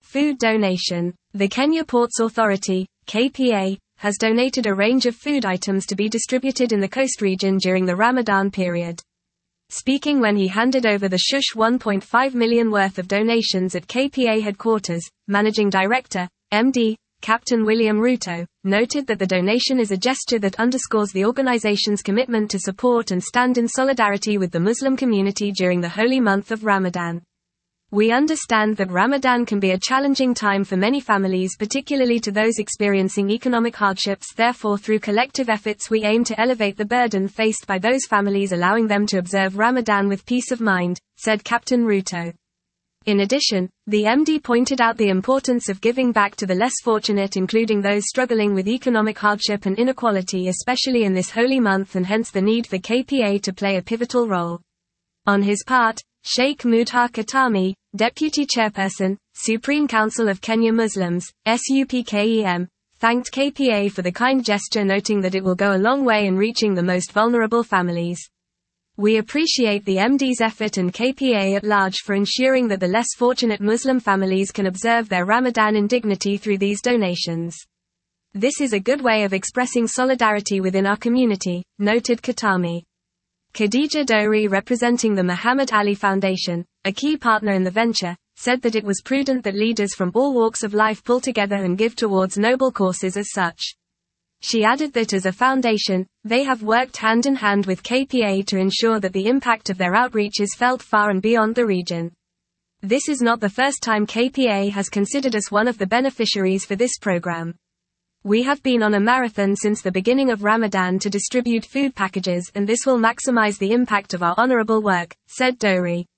Food donation. The Kenya Ports Authority, KPA, has donated a range of food items to be distributed in the coast region during the Ramadan period. Speaking when he handed over the Shush 1.5 million worth of donations at KPA headquarters, Managing Director, MD, Captain William Ruto, noted that the donation is a gesture that underscores the organization's commitment to support and stand in solidarity with the Muslim community during the holy month of Ramadan. We understand that Ramadan can be a challenging time for many families, particularly to those experiencing economic hardships. Therefore, through collective efforts we aim to elevate the burden faced by those families, allowing them to observe Ramadan with peace of mind, said Captain Ruto. In addition, the MD pointed out the importance of giving back to the less fortunate, including those struggling with economic hardship and inequality, especially in this holy month, and hence the need for KPA to play a pivotal role. On his part, Sheikh Mudha Katami, Deputy Chairperson, Supreme Council of Kenya Muslims, SUPKEM, thanked KPA for the kind gesture, noting that it will go a long way in reaching the most vulnerable families. We appreciate the MD's effort and KPA at large for ensuring that the less fortunate Muslim families can observe their Ramadan in dignity through these donations. This is a good way of expressing solidarity within our community, noted Katami. Khadija Dowry, representing the Muhammad Ali Foundation, a key partner in the venture, said that it was prudent that leaders from all walks of life pull together and give towards noble causes as such. She added that as a foundation, they have worked hand in hand with KPA to ensure that the impact of their outreach is felt far and beyond the region. This is not the first time KPA has considered us one of the beneficiaries for this program. We have been on a marathon since the beginning of Ramadan to distribute food packages, and this will maximize the impact of our honorable work, said Dowry.